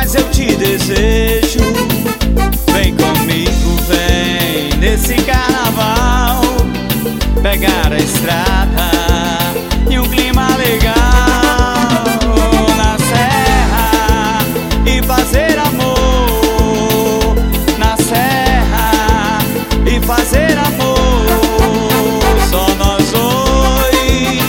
mas eu te desejo. Vem comigo, vem nesse carnaval, pegar a estrada e um clima legal na serra e fazer amor na serra e fazer amor, só nós dois.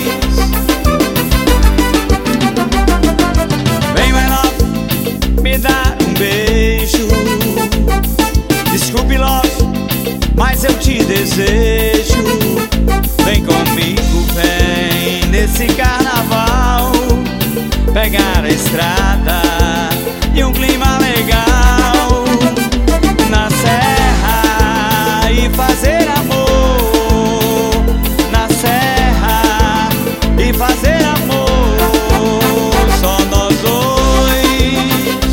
Vem, menor, me dar um beijo. Desculpe, love, mas eu te desejo. Vem comigo, vem nesse carnaval, pegar a estrada e um clima legal na serra e fazer amor na serra e fazer amor, só nós dois.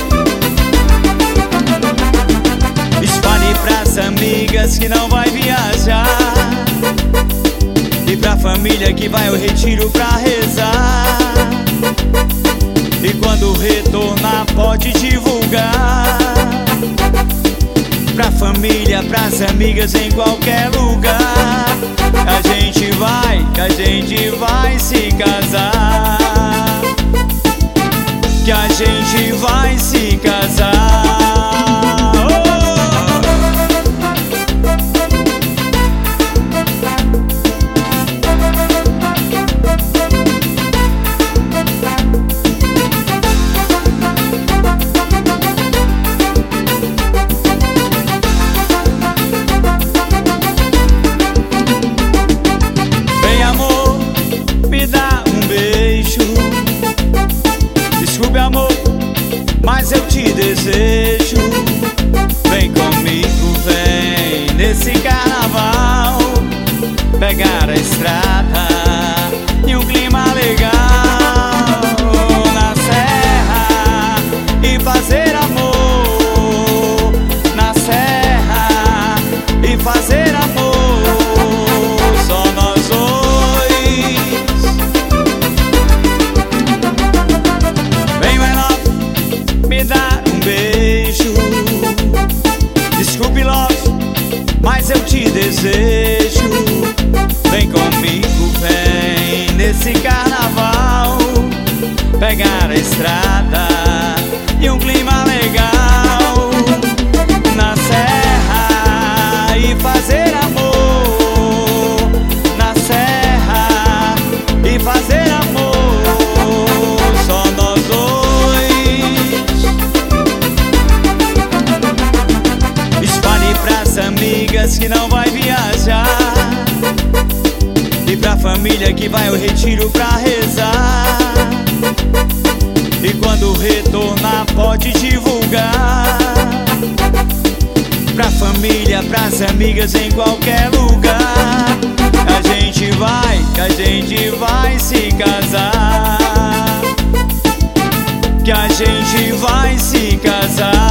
Espalhe pras amigas que não vai viajar e pra família que vai ao retiro pra rezar. E quando retornar pode divulgar pra família, pras amigas em qualquer lugar. A gente vai se casar, que a gente vai se casar. Desculpe, amor, mas eu te desejo. Vem comigo, vem nesse carnaval, pegar a estrada e um clima legal na serra e fazer amor na serra e fazer amor, só nós dois. Me dar um beijo. Desculpe, love, mas eu te desejo. Vem comigo, vem nesse carnaval, pegar a estrada e um clima legal na serra e fazer amor na serra e fazer amor, só nós dois. Pras amigas que não vai viajar e pra família que vai ao retiro pra rezar. E quando retornar pode divulgar pra família, pras amigas em qualquer lugar. A gente vai se casar, que a gente vai se casar.